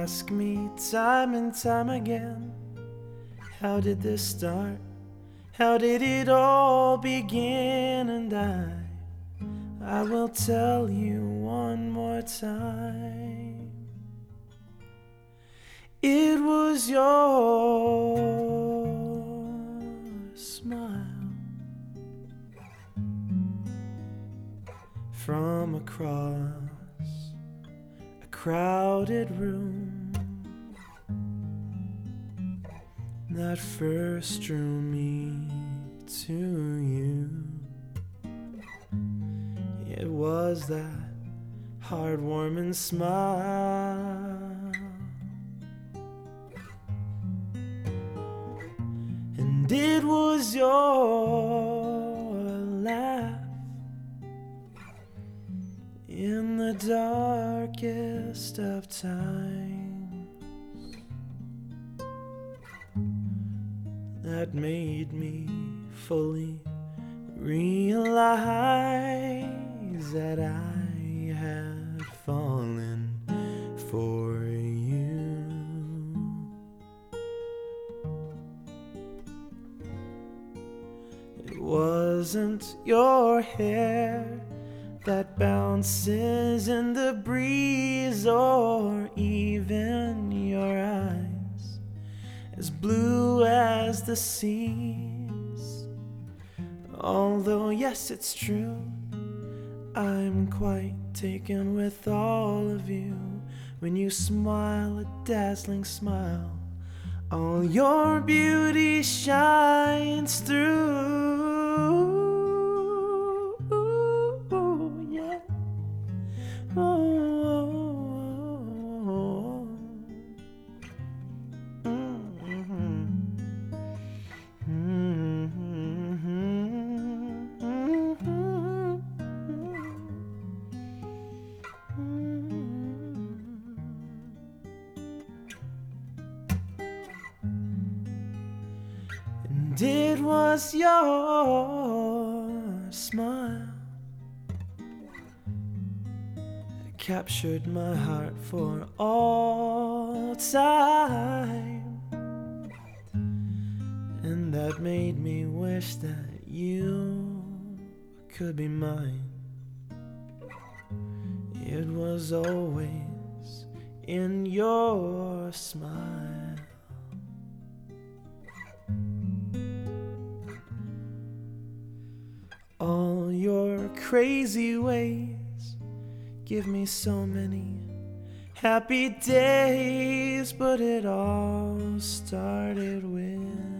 ask me time and time again, how did this start? How did it all begin? And I will tell you one more time. It was your smile from across a crowded room that first drew me to you. It was that heartwarming smile, and it was your laugh in the darkest of times that made me fully realize that I had fallen for you. It wasn't your hair that bounces in the breeze, or even your eyes as blue as the seas. Although yes, it's true, I'm quite taken with all of you. When you smile a dazzling smile, all your beauty shines through. Yeah. And it was your smile that captured my heart for all time, and that made me wish that you could be mine. It was always in your smile. All your crazy ways give me so many happy days, but it all started with